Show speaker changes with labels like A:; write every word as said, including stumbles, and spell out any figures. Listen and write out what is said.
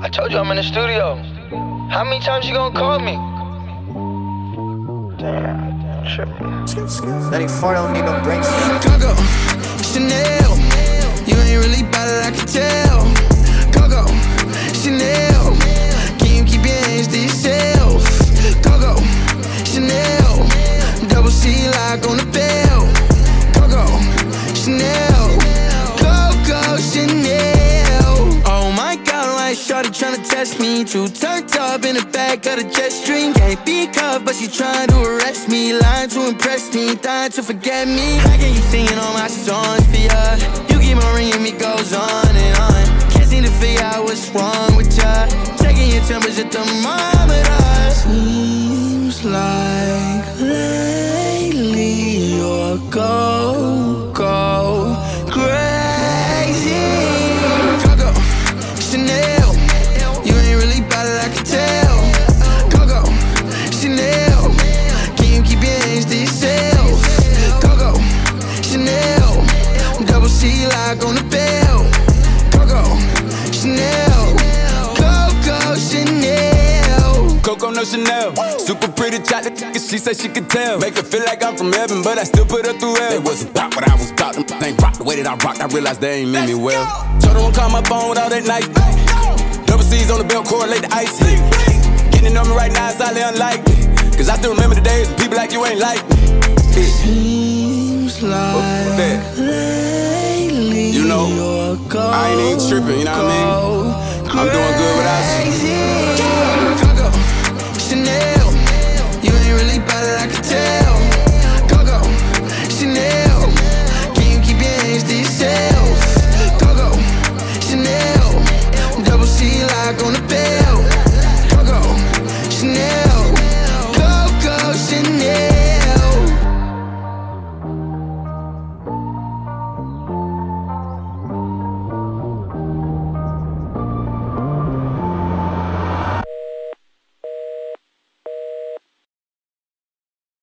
A: I told you I'm in the studio. How many times you gonna call me? Damn, damn, tripping.
B: That ain't four, don't need no brakes.
C: Coco, Chanel, you ain't really bout it, I can tell. Coco, Chanel, can you keep your hands to yourself? Coco, Chanel, double C lock on the bell. Coco, Chanel, Coco, Chanel. Oh my God, like shorty tryna test me. Too turned up in the back of the jet stream. Can't be cuffed, but she trying to arrest me. Lying to impress me, dying to forget me. How can you singing all my songs for ya? You keep on ringing me, goes on and on. Can't seem to figure out what's wrong with ya. Checking your temperature thermometer. Seems like lately you're go, go crazy. Coco, Chanel, you ain't really bout it, I can tell. Coco, Chanel, can you keep your hands to yourself? Coco, Chanel, double C lock on the bell. Coco, Chanel, Coco, Chanel.
D: Coco no Chanel, super pretty chocolate, she said she could tell. Make her feel like I'm from heaven, but I still put her through hell. They wasn't about what I was about, them ain't rock the way that I rocked. I realized they ain't mean me well. Told her don't call my phone without that night. Double C's on the belt, correlate the ice hit. Getting to know me right now is highly unlikely, cause I still remember the days when people like you ain't like me.
C: Seems like
D: oh,
C: lately
D: you know,
C: you're go,
D: I ain't even tripping, you know what I mean?